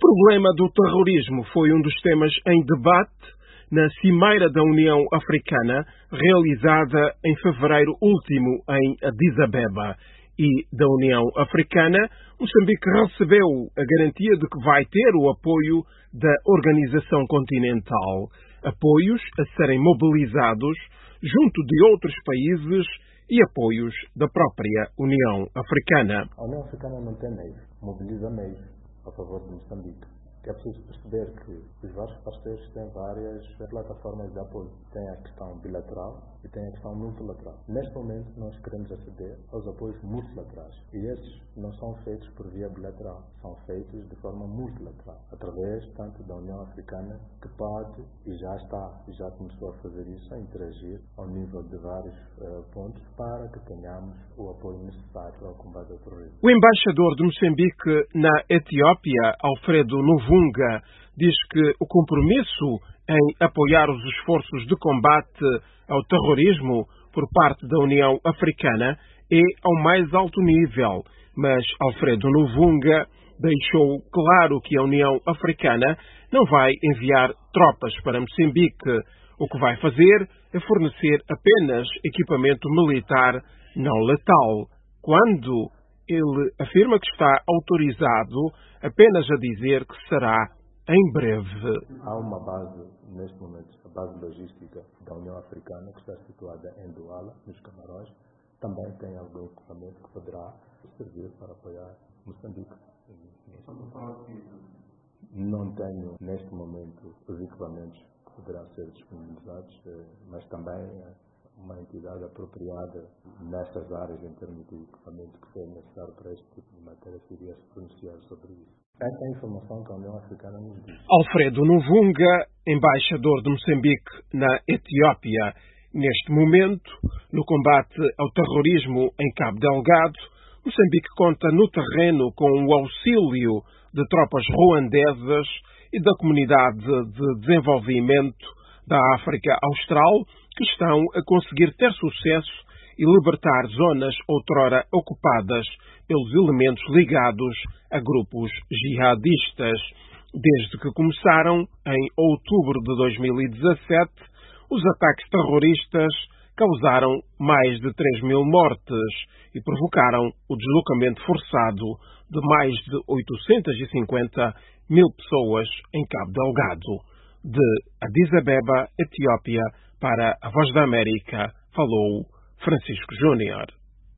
problema do terrorismo foi um dos temas em debate na Cimeira da União Africana, realizada em fevereiro último em Addis Abeba. E da União Africana, Moçambique recebeu a garantia de que vai ter o apoio da Organização Continental. Apoios a serem mobilizados junto de outros países e apoios da própria União Africana. A União Africana não tem meios, mobiliza meios a favor de Moçambique. É preciso perceber que os vários parceiros têm várias plataformas de apoio. Tem a questão bilateral e tem a questão multilateral. Neste momento, nós queremos aceder aos apoios multilaterais. E esses não são feitos por via bilateral, são feitos de forma multilateral, através tanto da União Africana, que pode e já começou a fazer isso, a interagir ao nível de vários pontos para que tenhamos o apoio necessário ao combate ao terrorismo. O embaixador de Moçambique na Etiópia, Alfredo Novunga, diz que o compromisso em apoiar os esforços de combate ao terrorismo por parte da União Africana é ao mais alto nível, mas Alfredo Novunga deixou claro que a União Africana não vai enviar tropas para Moçambique. O que vai fazer é fornecer apenas equipamento militar não letal, quando ele afirma que está autorizado apenas a dizer que será em breve. Há uma base, neste momento, a base logística da União Africana, que está situada em Douala, nos Camarões. Também tem algum equipamento que poderá servir para apoiar Moçambique. Não tenho, neste momento, os equipamentos que poderão ser disponibilizados, mas também uma entidade apropriada nessas áreas em termos de equipamento que seja necessário para este tipo de matéria seria se pronunciar sobre isso. Essa é a informação que a União Africana nos diz. Alfredo Novunga, embaixador de Moçambique na Etiópia. Neste momento, no combate ao terrorismo em Cabo Delgado, Moçambique conta no terreno com o auxílio de tropas ruandesas e da Comunidade de Desenvolvimento da África Austral, que estão a conseguir ter sucesso e libertar zonas outrora ocupadas pelos elementos ligados a grupos jihadistas. Desde que começaram, em outubro de 2017, os ataques terroristas causaram mais de 3.000 mortes e provocaram o deslocamento forçado de mais de 850.000 pessoas em Cabo Delgado. De Addis Abeba, Etiópia, para a Voz da América, falou Francisco Júnior.